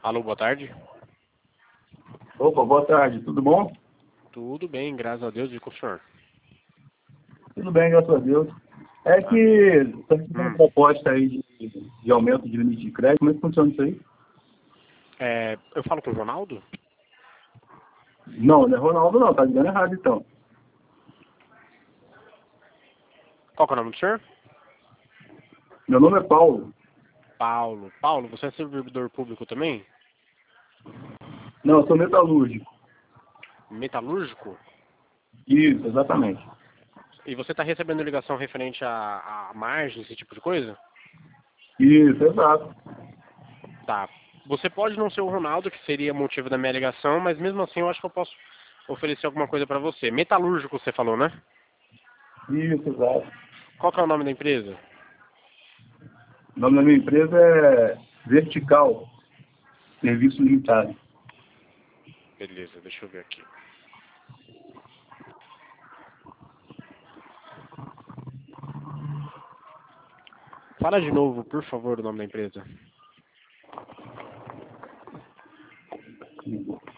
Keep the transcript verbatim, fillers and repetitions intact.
Alô, boa tarde. Opa, boa tarde, tudo bom? Tudo bem, graças a Deus, e com o senhor? Tudo bem, graças a Deus. É que Amém. estou recebendo uma Hum. proposta aí de, de aumento de limite de crédito. Como é que funciona isso aí? É, eu falo com o Ronaldo? Não, não é Ronaldo não, tá ligando errado então. Qual que é o nome do senhor? Meu nome é Paulo. Paulo. Paulo, você é servidor público também? Não, eu sou metalúrgico. Metalúrgico? Isso, exatamente. E você está recebendo ligação referente à, à margem, esse tipo de coisa? Isso, exato. Tá. Você pode não ser o Ronaldo, que seria motivo da minha ligação, mas mesmo assim eu acho que eu posso oferecer alguma coisa para você. Metalúrgico, você falou, né? Isso, exato. Qual que é o nome da empresa? O nome da minha empresa é Vertical Serviço Limitado. Beleza, deixa eu ver aqui. Fala de novo, por favor, o nome da empresa.